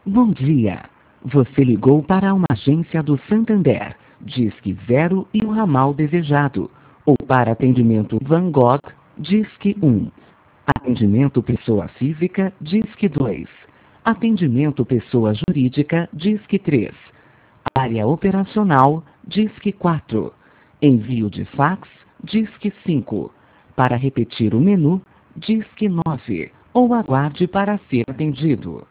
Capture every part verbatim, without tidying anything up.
Bom dia. Você ligou para uma agência do Santander, Disque Zero e o ramal desejado. Ou para atendimento Van Gogh, Disque um. Atendimento pessoa física, Disque dois. Atendimento pessoa jurídica, Disque três. Área operacional, Disque quatro. Envio de fax, Disque cinco. Para repetir o menu, Disque nove. Ou aguarde para ser atendido.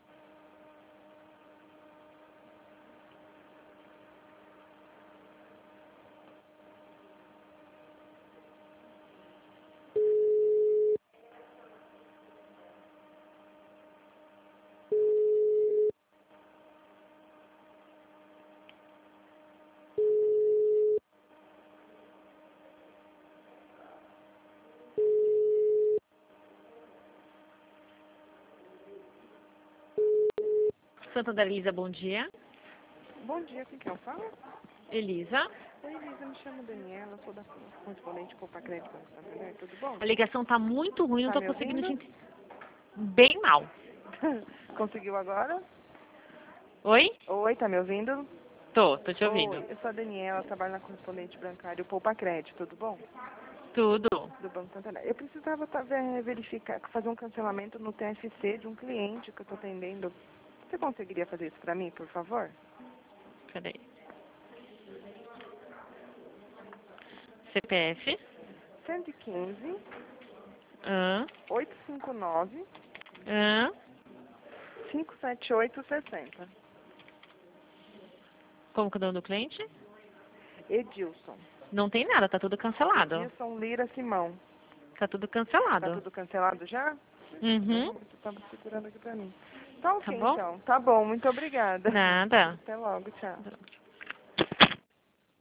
Santa da Elisa, bom dia. Bom dia, com quem eu falo? Elisa. Oi, Elisa, me chamo Daniela, sou da correspondente Copa Crédito Banco Santander, tudo bom? A ligação tá muito ruim, não Tá tô me conseguindo te ouvindo? entender. Bem mal. Conseguiu agora? Oi? Oi, tá me ouvindo? Tô, tô te ouvindo. Oi, eu sou a Daniela, trabalho na correspondente bancário Poupa Crédito, tudo bom? Tudo. Do Banco Santander. Eu precisava tá, ver- verificar, fazer um cancelamento no T F C de um cliente que eu tô atendendo. Você conseguiria fazer isso pra mim, por favor? Peraí. C P F. cento e quinze, Ahn. oitocentos e cinquenta e nove, Ahn. quinhentos e setenta e oito, sessenta. Como que é o nome do cliente? Edilson. Não tem nada, tá tudo cancelado. Edilson Lira Simão. Tá tudo Tá cancelado. tudo cancelado já? Uhum. Você tava segurando aqui pra mim. Tá Tá ok, bom? então. Tá bom, muito obrigada. Nada. Até logo, tchau.